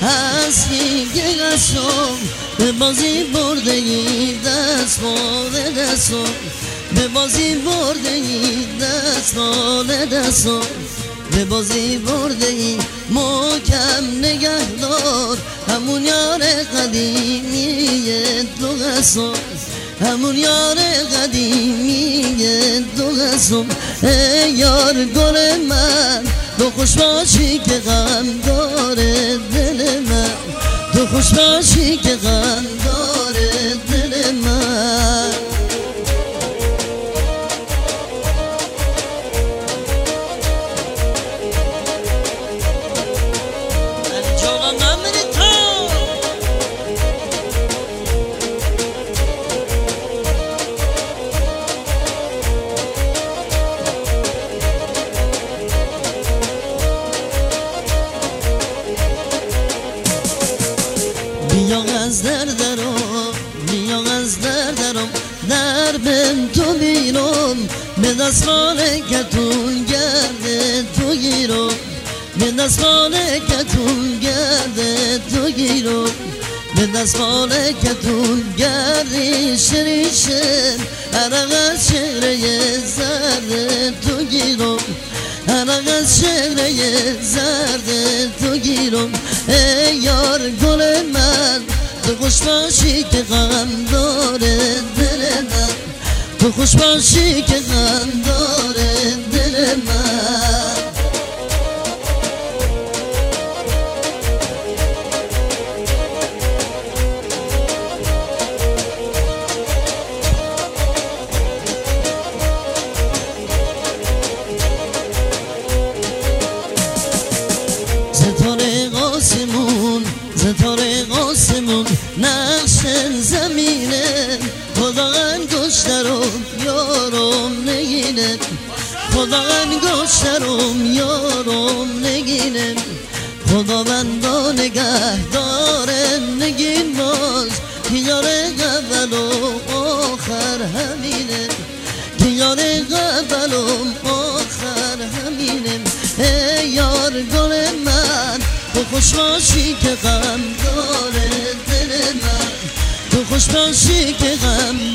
هستی که قصم به بازی برده ای دست مال دستم به بازی برده ای دست مال دستم به بازی برده ای محکم نگهدار همون یار قدیمی دو قصم همون یار قدیمی دو قصم ای یار گل من تو خوش باشی که غم داره دل من تو خوش باشی که غم داره دل من بیا از دردم در بن تو بیرم به دست مالکتون گرده تو گیرم به دست مالکتون گرده تو گیرم به دست مالکتون گردی شریشن عرق از شهره زرده تو گیرم عرق از شهره زرده تو گیرم ای یار گل من تو خوش باشی که غم داره دل من تو خوش باشی که غم داره دل من ستاره قاسمون نقشن زمینه خدا انگشترم یارم نگینه خدا انگشترم یارم نگینه خدا بندا نگه داره نگین باز که یار قبل و آخر همینه که یار قبل و آخر همینه ای یار گل من تو خوش باشی که غم داره دل من تو خوش باشی که غم